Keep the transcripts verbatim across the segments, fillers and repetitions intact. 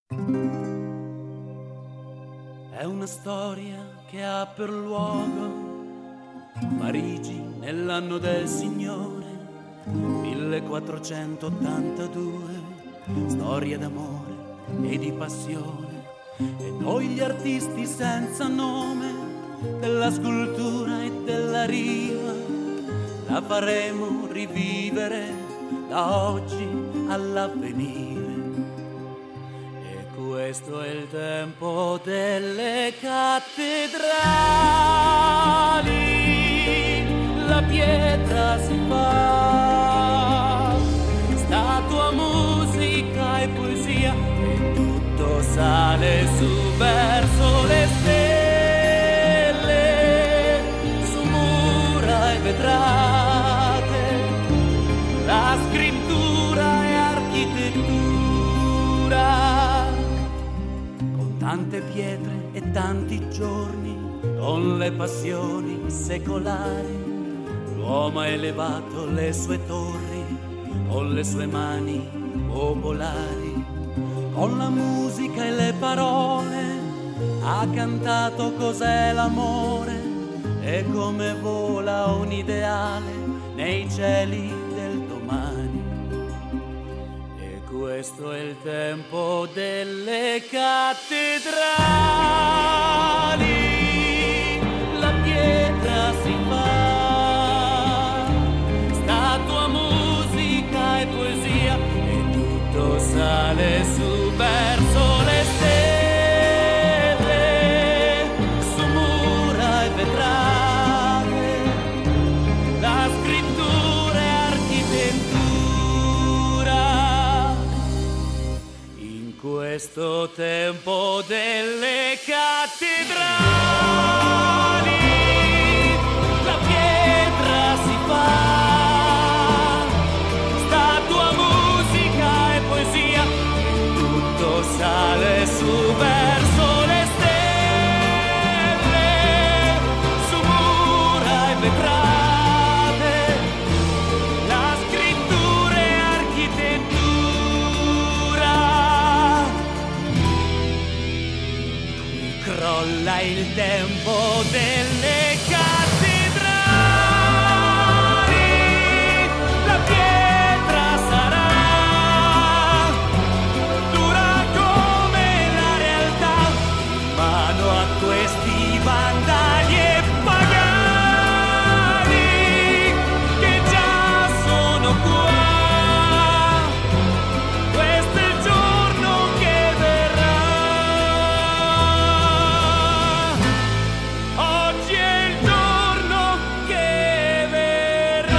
È una storia che ha per luogo Parigi nell'anno del Signore millequattrocentottantadue, storia d'amore e di passione, e noi gli artisti senza nome della scultura e della riva la faremo rivivere da oggi all'avvenire. E questo è il tempo delle cattedrali, la pietra si fa statua, musica e poesia, e tutto sale su verso le stelle, su mura e vetrate, la scrittura e architettura, con tante pietre e tanti giorni, con le passioni secolari. L'uomo ha elevato le sue torri con le sue mani popolari, con la musica e le parole ha cantato cos'è l'amore e come vola un ideale nei cieli del domani. E questo è il tempo delle cattedrali, la pietra si fa poesia, e tutto sale su verso le stelle, su mura e vetrate, la scrittura e architettura. In questo tempo delle cattedrali la pietra si fa sale su verso le stelle, su mura e vetrate, la scrittura e architettura. Qui crolla il tempo delle cattedrali, la pietra sarà questi vandali e pagani che già sono qua. Questo è il giorno che verrà. Oggi è il giorno che verrà.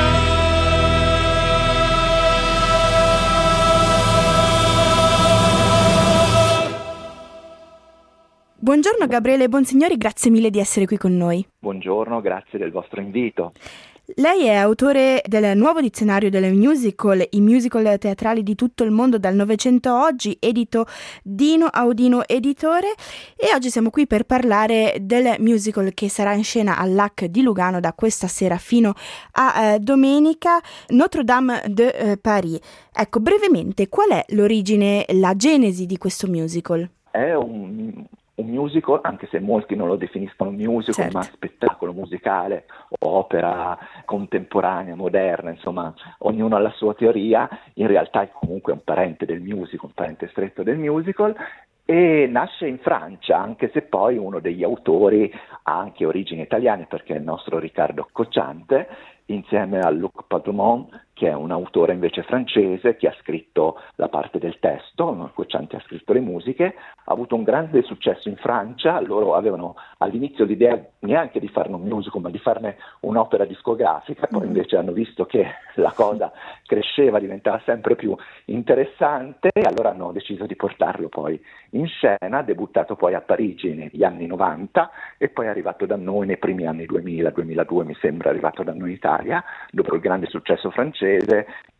Buongiorno Gabriele Bonsignori, grazie mille di essere qui con noi. Buongiorno, grazie del vostro invito. Lei è autore del nuovo dizionario delle musical, i musical teatrali di tutto il mondo dal Novecento a oggi, edito Dino Audino Editore, e oggi siamo qui per parlare del musical che sarà in scena all'A C di Lugano da questa sera fino a eh, domenica, Notre-Dame de eh, Paris. Ecco, brevemente, qual è l'origine, la genesi di questo musical? È un... un musical, anche se molti non lo definiscono musical, certo, ma spettacolo musicale, opera contemporanea, moderna, insomma, ognuno ha la sua teoria. In realtà è comunque un parente del musical, un parente stretto del musical, e nasce in Francia, anche se poi uno degli autori ha anche origini italiane, perché è il nostro Riccardo Cocciante, insieme a Luc Padrumont, che è un autore invece francese che ha scritto la parte del testo, Cocciante ha scritto le musiche, ha avuto un grande successo in Francia. Loro avevano all'inizio l'idea neanche di farne un musical, ma di farne un'opera discografica, poi invece hanno visto che la cosa cresceva, diventava sempre più interessante, e allora hanno deciso di portarlo poi in scena, debuttato poi a Parigi negli anni novanta e poi è arrivato da noi nei primi anni duemila, duemiladue mi sembra, è arrivato da noi in Italia, dopo il grande successo francese,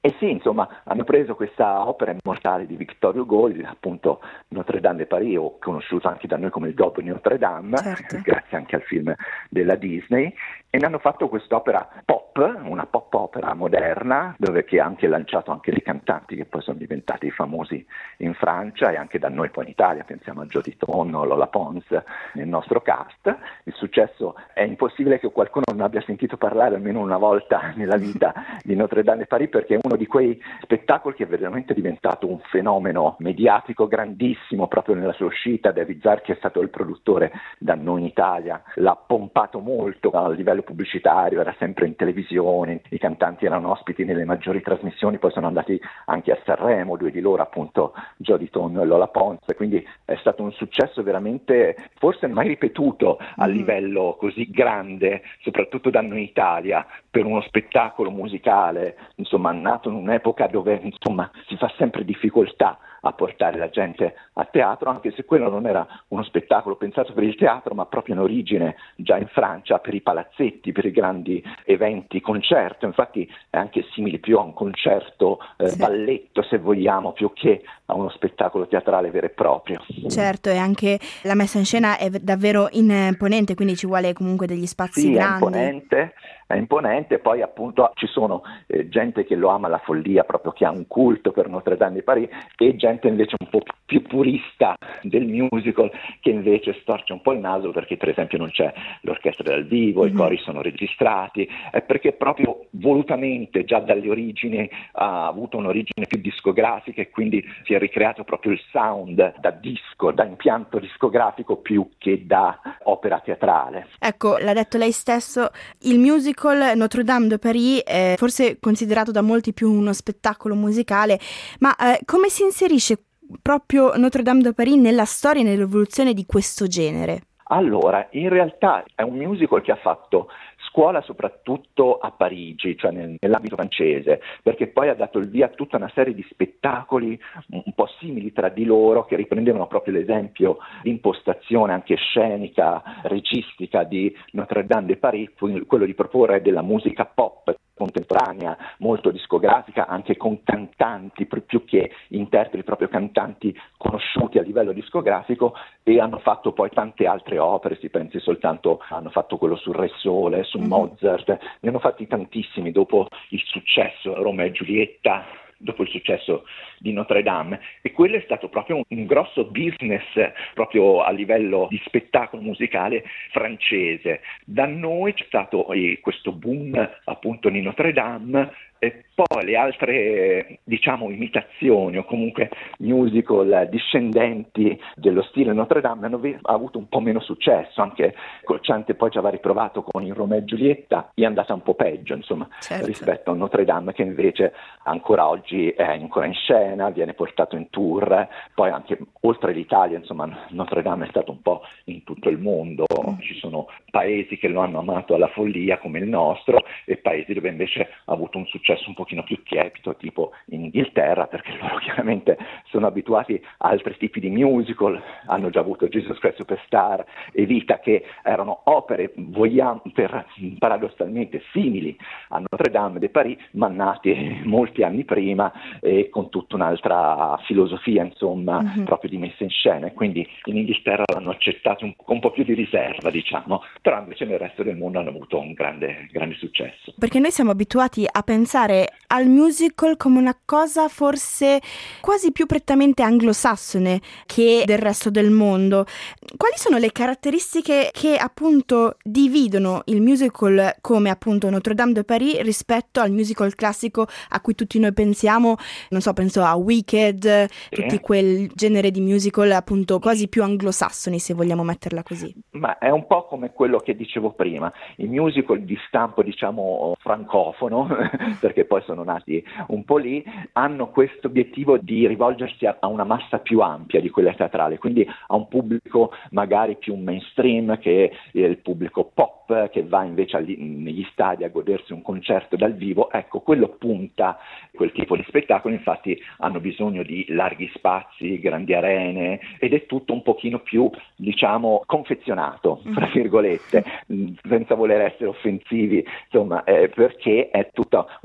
E sì, insomma, hanno preso questa opera immortale di Victor Hugo, appunto Notre Dame de Paris, o conosciuto anche da noi come il Gobbo di Notre Dame, certo. grazie anche al film della Disney, e ne hanno fatto quest'opera pop, una pop opera moderna, dove che ha anche lanciato anche dei cantanti che poi sono diventati famosi in Francia e anche da noi poi in Italia, pensiamo a Jody Tonno, Lola Pons nel nostro cast. Il successo è impossibile che qualcuno non abbia sentito parlare almeno una volta nella vita di Notre Dame de Paris, perché è uno di quei spettacoli che è veramente diventato un fenomeno mediatico grandissimo proprio nella sua uscita. David Zarchi è stato il produttore da noi in Italia, l'ha pompato molto a livello pubblicitario, era sempre in televisione, i cantanti erano ospiti nelle maggiori trasmissioni, poi sono andati anche a Sanremo, due di loro appunto Jody Tonno e Lola Pons, quindi è stato un successo veramente forse mai ripetuto a livello così grande, soprattutto da noi in Italia, per uno spettacolo musicale, insomma nato in un'epoca dove insomma si fa sempre difficoltà a portare la gente a teatro, anche se quello non era uno spettacolo pensato per il teatro, ma proprio in origine già in Francia per i palazzetti, per i grandi eventi, concerto. Infatti è anche simile più a un concerto eh, sì. balletto, se vogliamo, più che a uno spettacolo teatrale vero e proprio. Certo, e anche la messa in scena è davvero imponente, quindi ci vuole comunque degli spazi sì, grandi. È imponente, è imponente, poi appunto ci sono eh, gente che lo ama alla follia, proprio che ha un culto per Notre Dame de Paris, e gente invece un po' più purista del musical, che invece storce un po' il naso perché per esempio non c'è l'orchestra dal vivo, mm-hmm. i cori sono registrati, è perché proprio volutamente già dalle origini ha avuto un'origine più discografica e quindi si è ricreato proprio il sound da disco, da impianto discografico più che da opera teatrale. Ecco, l'ha detto lei stesso, il musical Notre Dame de Paris è forse considerato da molti più uno spettacolo musicale, ma eh, come si inserisce proprio Notre Dame de Paris nella storia e nell'evoluzione di questo genere? Allora, in realtà è un musical che ha fatto scuola soprattutto a Parigi, cioè nel, nell'ambito francese, perché poi ha dato il via a tutta una serie di spettacoli un, un po' simili tra di loro, che riprendevano proprio l'esempio di impostazione anche scenica, registica di Notre Dame de Paris, quello di proporre della musica pop contemporanea, molto discografica, anche con cantanti più che interpreti, proprio cantanti conosciuti a livello discografico, e hanno fatto poi tante altre opere, si pensi soltanto, hanno fatto quello sul Re Sole, su mm-hmm. Mozart, ne hanno fatti tantissimi dopo il successo Romeo e Giulietta, dopo il successo di Notre Dame, e quello è stato proprio un, un grosso business proprio a livello di spettacolo musicale francese. Da noi c'è stato eh, questo boom appunto di Notre Dame, e poi le altre diciamo imitazioni o comunque musical discendenti dello stile Notre Dame hanno v- avuto un po' meno successo, anche Cocciante poi ci aveva riprovato con il Romeo e Giulietta, è andata un po' peggio insomma certo. rispetto a Notre Dame, che invece ancora oggi è ancora in scena, viene portato in tour, poi anche oltre l'Italia insomma Notre Dame è stato un po' in tutto il mondo, mm. ci sono paesi che lo hanno amato alla follia come il nostro e paesi dove invece ha avuto un successo un pochino più tiepido, tipo in Inghilterra, perché loro chiaramente sono abituati a altri tipi di musical, hanno già avuto Jesus Christ Superstar e Vita, che erano opere, vogliamo, per, paradossalmente simili a Notre Dame de Paris, ma nati molti anni prima e con tutta un'altra filosofia, insomma, mm-hmm. proprio di messa in scena, e quindi in Inghilterra l'hanno accettato un, con un po' più di riserva, diciamo, però invece nel resto del mondo hanno avuto un grande, grande successo. Perché noi siamo abituati a pensare al musical come una cosa forse quasi più prettamente anglosassone che del resto del mondo. Quali sono le caratteristiche che appunto dividono il musical come appunto Notre Dame de Paris rispetto al musical classico a cui tutti noi pensiamo? Non so, penso a Wicked, sì. tutti quel genere di musical appunto quasi più anglosassoni, se vogliamo metterla così. Ma è un po' come quello che dicevo prima, i musical di stampo diciamo francofono, perché poi sono nati un po' lì, hanno questo obiettivo di rivolgersi a, a una massa più ampia di quella teatrale, quindi a un pubblico magari più mainstream che il pubblico pop, che va invece agli, negli stadi a godersi un concerto dal vivo. Ecco, quello punta quel tipo di spettacolo, infatti hanno bisogno di larghi spazi, grandi arene, ed è tutto un pochino più, diciamo, confezionato, tra virgolette, senza voler essere offensivi, insomma, eh, perché è tutta una macchina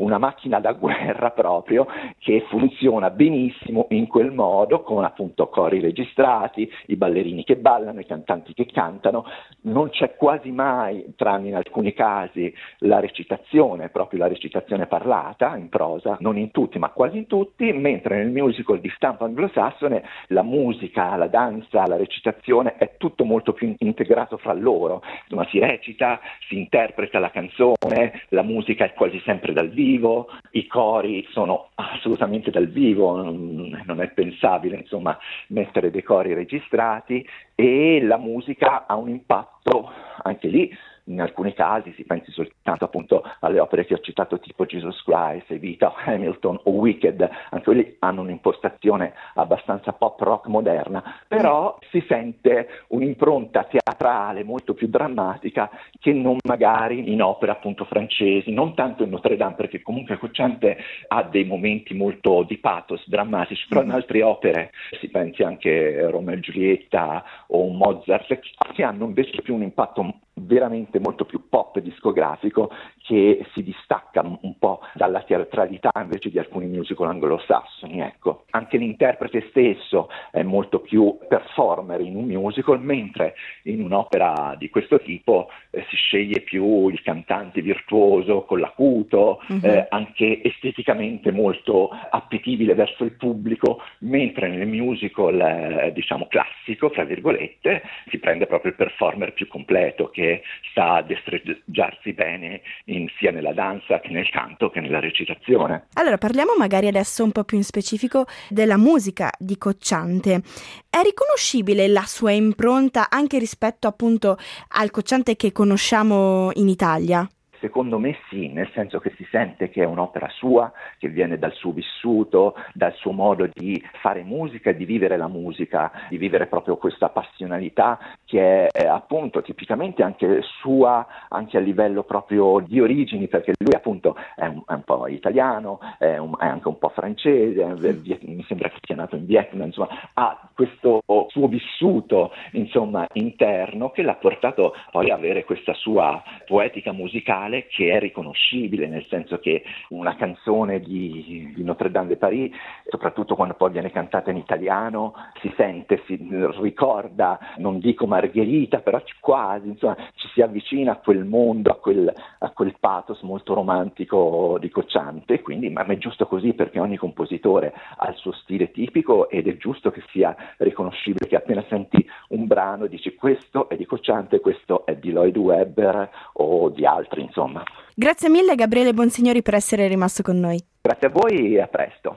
macchina da guerra proprio, che funziona benissimo in quel modo, con appunto cori registrati, i ballerini che ballano, i cantanti che cantano. Non c'è quasi mai, tranne in alcuni casi, la recitazione, proprio la recitazione parlata in prosa, non in tutti ma quasi in tutti, mentre nel musical di stampo anglosassone la musica, la danza, la recitazione è tutto molto più integrato fra loro. Insomma, si recita, si interpreta la canzone, la musica è quasi sempre dal vivo, i cori sono assolutamente dal vivo, non è pensabile insomma mettere dei cori registrati, e la musica ha un impatto anche lì. In alcuni casi si pensi soltanto appunto alle opere che ho citato, tipo Jesus Christ, Evita o Hamilton o Wicked, anche quelli hanno un'impostazione abbastanza pop rock moderna, però si sente un'impronta teatrale molto più drammatica che non magari in opere appunto francesi, non tanto in Notre Dame, perché comunque Cocciante ha dei momenti molto di pathos drammatici, però in altre opere, si pensi anche a Romeo e Giulietta o Mozart, che hanno invece più un impatto veramente molto più pop discografico, che si distacca un po' dalla teatralità invece di alcuni musical anglosassoni. Ecco, anche l'interprete stesso è molto più performer in un musical, mentre in un'opera di questo tipo eh, si sceglie più il cantante virtuoso con l'acuto, mm-hmm. eh, anche esteticamente molto appetibile verso il pubblico, mentre nel musical eh, diciamo classico, fra virgolette, si prende proprio il performer più completo, che sa destreggiarsi bene in, sia nella danza che nel canto che nella recitazione. Allora parliamo magari adesso un po' più in specifico della musica di Cocciante. È riconoscibile la sua impronta anche rispetto appunto al Cocciante che conosciamo in Italia? Secondo me sì, nel senso che si sente che è un'opera sua, che viene dal suo vissuto, dal suo modo di fare musica e di vivere la musica, di vivere proprio questa passionalità che è, è appunto tipicamente anche sua, anche a livello proprio di origini, perché lui appunto è un, è un po' italiano, è, un, è anche un po' francese, è, mi sembra che sia nato in Vietnam, insomma, ha questo suo vissuto insomma interno che l'ha portato poi a avere questa sua poetica musicale che è riconoscibile, nel senso che una canzone di, di Notre Dame de Paris, soprattutto quando poi viene cantata in italiano, si sente, si ricorda, non dico Margherita, però quasi, insomma, ci si avvicina a quel mondo, a quel, a quel pathos molto romantico di Cocciante, quindi ma è giusto così, perché ogni compositore ha il suo stile tipico ed è giusto che sia riconoscibile, che appena senti un brano dici questo è di Cocciante, questo è di Lloyd Webber o di altri, insomma. Grazie mille Gabriele Bonsignori per essere rimasto con noi. Grazie a voi e a presto.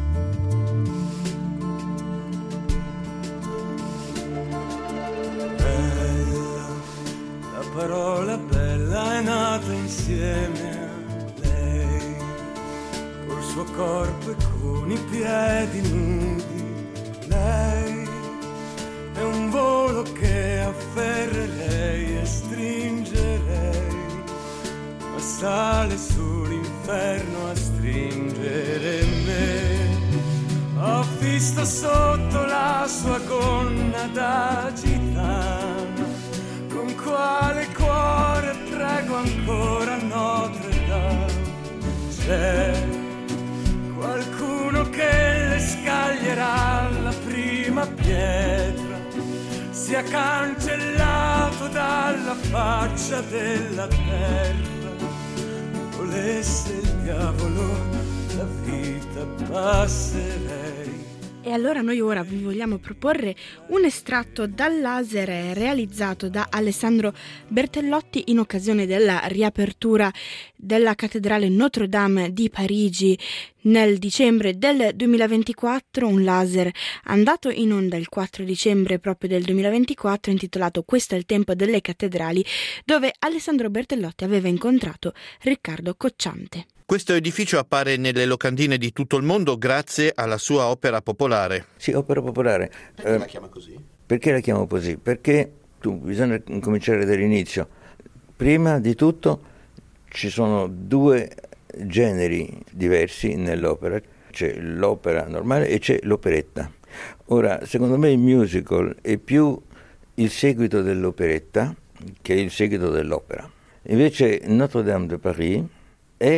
Bella, la parola bella è nata insieme a lei, col suo corpo e con i piedi nudi. Lei è un volo che afferrerei e stringerei, ma sale sull'inferno a stringere me. Ho visto sotto la sua gonna da gitana, con quale cuore prego ancora Notre Dame. C'è qualcuno che le scaglierà la prima pietra, sia cancellato dalla faccia della terra. Volesse il diavolo, la vita passerei. E allora noi ora vi vogliamo proporre un estratto dal laser realizzato da Alessandro Bertellotti in occasione della riapertura della cattedrale Notre Dame di Parigi nel dicembre del duemilaventiquattro, un laser andato in onda il quattro dicembre proprio del duemilaventiquattro, intitolato Questo è il tempo delle cattedrali, dove Alessandro Bertellotti aveva incontrato Riccardo Cocciante. Questo edificio appare nelle locandine di tutto il mondo grazie alla sua opera popolare. Sì, opera popolare. Perché eh, la chiama così? Perché la chiamo così? Perché tu, bisogna cominciare dall'inizio. Prima di tutto ci sono due generi diversi nell'opera. C'è l'opera normale e c'è l'operetta. Ora, secondo me il musical è più il seguito dell'operetta che il seguito dell'opera. Invece Notre Dame de Paris è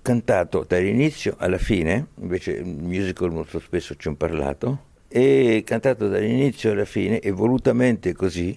cantato dall'inizio alla fine, invece il musical molto spesso ci ho parlato, e cantato dall'inizio alla fine e volutamente così,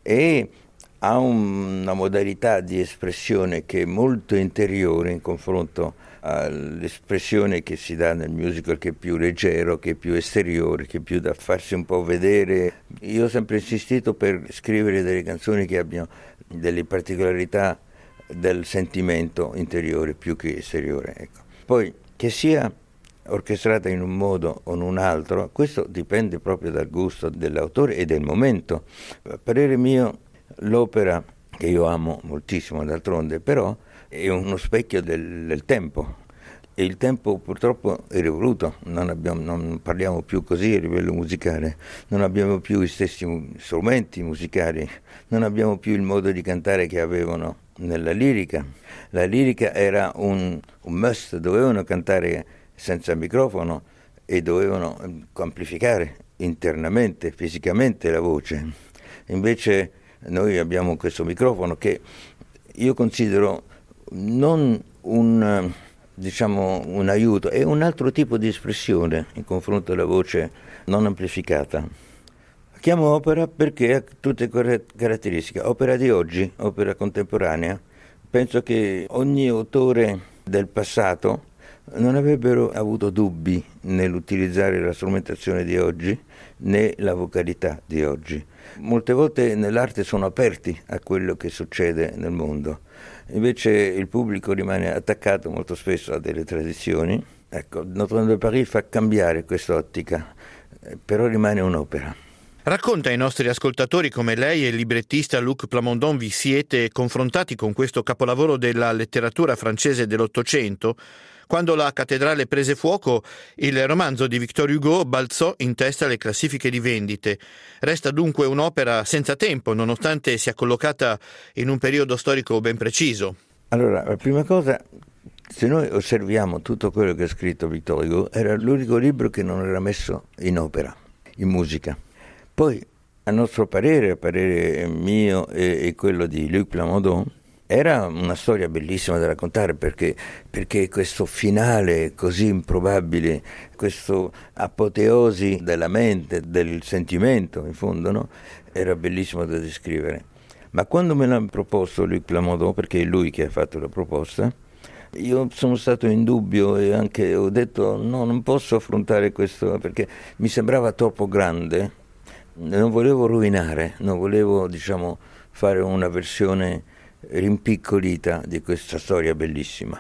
e ha un, una modalità di espressione che è molto interiore in confronto all'espressione che si dà nel musical, che è più leggero, che è più esteriore, che è più da farsi un po' vedere. Io ho sempre insistito per scrivere delle canzoni che abbiano delle particolarità del sentimento interiore più che esteriore, ecco. Poi che sia orchestrata in un modo o in un altro, questo dipende proprio dal gusto dell'autore e del momento. A parere mio, l'opera, che io amo moltissimo d'altronde, però è uno specchio del, del tempo, e il tempo purtroppo è rivoluto, non, abbiamo, non parliamo più così a livello musicale, non abbiamo più gli stessi strumenti musicali, non abbiamo più il modo di cantare che avevano nella lirica. La lirica era un, un must, dovevano cantare senza microfono e dovevano amplificare internamente, fisicamente la voce. Invece noi abbiamo questo microfono che io considero non un, diciamo, un aiuto, è un altro tipo di espressione in confronto alla voce non amplificata. La chiamo opera perché ha tutte quelle caratteristiche. Opera di oggi, opera contemporanea. Penso che ogni autore del passato non avrebbero avuto dubbi nell'utilizzare la strumentazione di oggi né la vocalità di oggi. Molte volte nell'arte sono aperti a quello che succede nel mondo, invece il pubblico rimane attaccato molto spesso a delle tradizioni. Ecco, Notre-Dame de Paris fa cambiare quest'ottica, però rimane un'opera. Racconta ai nostri ascoltatori come lei e il librettista Luc Plamondon vi siete confrontati con questo capolavoro della letteratura francese dell'Ottocento. Quando la cattedrale prese fuoco, il romanzo di Victor Hugo balzò in testa alle classifiche di vendite. Resta dunque un'opera senza tempo, nonostante sia collocata in un periodo storico ben preciso. Allora, la prima cosa, se noi osserviamo tutto quello che ha scritto Victor Hugo, era l'unico libro che non era messo in opera, in musica. Poi, a nostro parere, a parere mio e, e quello di Luc Plamondon, era una storia bellissima da raccontare perché, perché questo finale così improbabile, questo apoteosi della mente, del sentimento in fondo, no? Era bellissimo da descrivere. Ma quando me l'ha proposto Luc Plamondon, perché è lui che ha fatto la proposta, io sono stato in dubbio e anche ho detto no, non posso affrontare questo perché mi sembrava troppo grande, non volevo rovinare, non volevo, diciamo, fare una versione rimpiccolita di questa storia bellissima.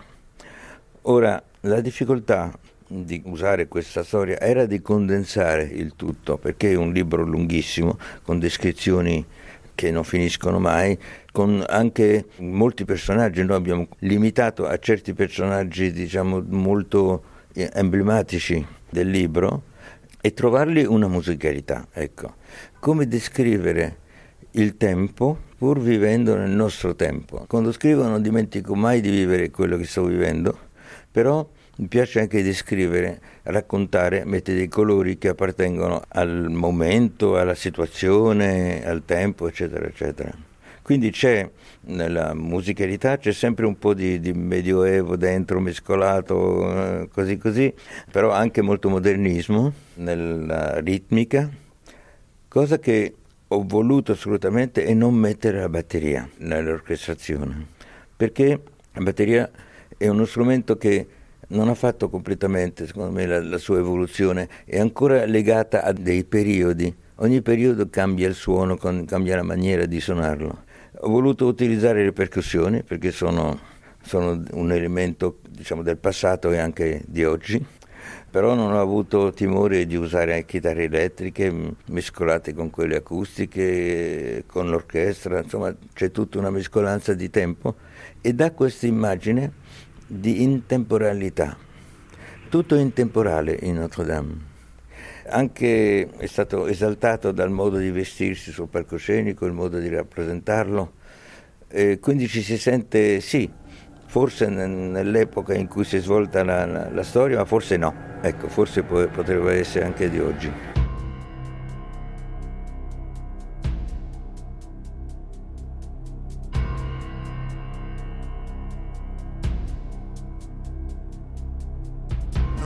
Ora, la difficoltà di usare questa storia era di condensare il tutto, perché è un libro lunghissimo, con descrizioni che non finiscono mai, con anche molti personaggi. Noi abbiamo limitato a certi personaggi, diciamo, molto emblematici del libro e trovargli una musicalità. Ecco, come descrivere il tempo pur vivendo nel nostro tempo. Quando scrivo non dimentico mai di vivere quello che sto vivendo, però mi piace anche descrivere, raccontare, mettere dei colori che appartengono al momento, alla situazione, al tempo, eccetera, eccetera. Quindi c'è nella musicalità, c'è sempre un po' di, di medioevo dentro, mescolato, eh, così così, però anche molto modernismo nella ritmica, cosa che ho voluto assolutamente è non mettere la batteria nell'orchestrazione, perché la batteria è uno strumento che non ha fatto completamente, secondo me, la, la sua evoluzione, è ancora legata a dei periodi, ogni periodo cambia il suono, con, cambia la maniera di suonarlo. Ho voluto utilizzare le percussioni perché sono, sono un elemento, diciamo, del passato e anche di oggi, però non ho avuto timore di usare chitarre elettriche mescolate con quelle acustiche, con l'orchestra, insomma c'è tutta una mescolanza di tempo e dà questa immagine di intemporalità. Tutto è intemporale in Notre-Dame. Anche è stato esaltato dal modo di vestirsi sul palcoscenico, il modo di rappresentarlo, e quindi ci si sente, sì, forse nell'epoca in cui si è svolta la, la, la storia, ma forse no. Ecco, forse può, potrebbe essere anche di oggi.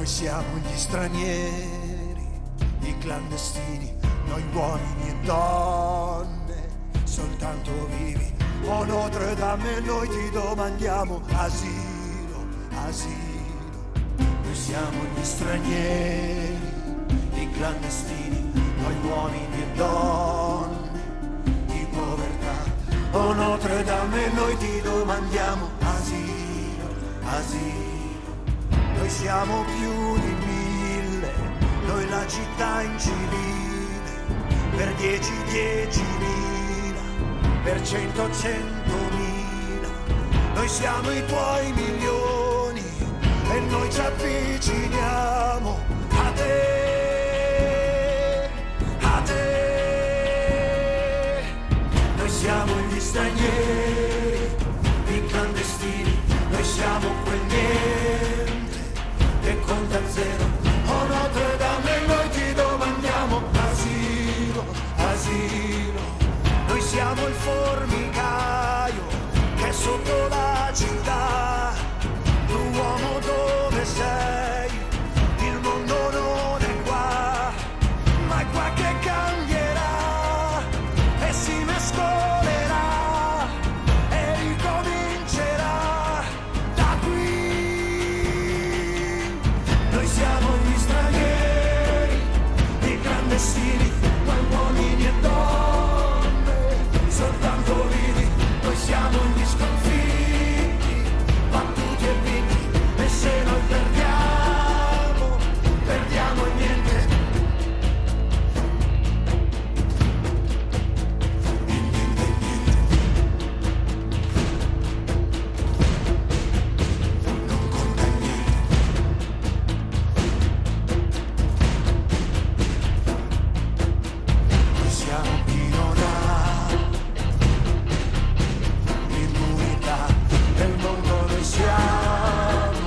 siamo gli stranieri, i clandestini, noi uomini e donne, soltanto vivi. O Notre Dame, noi ti domandiamo asilo, asilo. Noi siamo gli stranieri, i clandestini, noi uomini e donne, di povertà. O Notre Dame, noi ti domandiamo asilo, asilo. Noi siamo più di mille, noi la città incivile, per dieci, diecimila, per cento, centomila. Noi siamo i tuoi milioni e noi ci avviciniamo a te, a te. Noi siamo gli stranieri, i clandestini, noi siamo quel niente che conta zero. Oh Notre Dame, noi ti domandiamo asilo, asilo. Noi siamo il formicaio che è sotto la città. Tu uomo dove sei? Il mondo non è qua, ma è qua che cambierà e si mescolerà e ricomincerà da qui. Noi siamo gli stranieri, i clandestini, noi uomini e donne, soltanto vivi. Noi siamo gli sconfitti, battuti e vinti, e se noi perdiamo, perdiamo niente. Niente, niente. Non conta niente. Noi siamo chi non ha l'immunità del mondo, noi siamo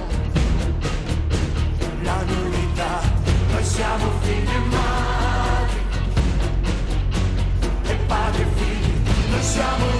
la nullità. Noi siamo figli e madri e padri e figli. Noi siamo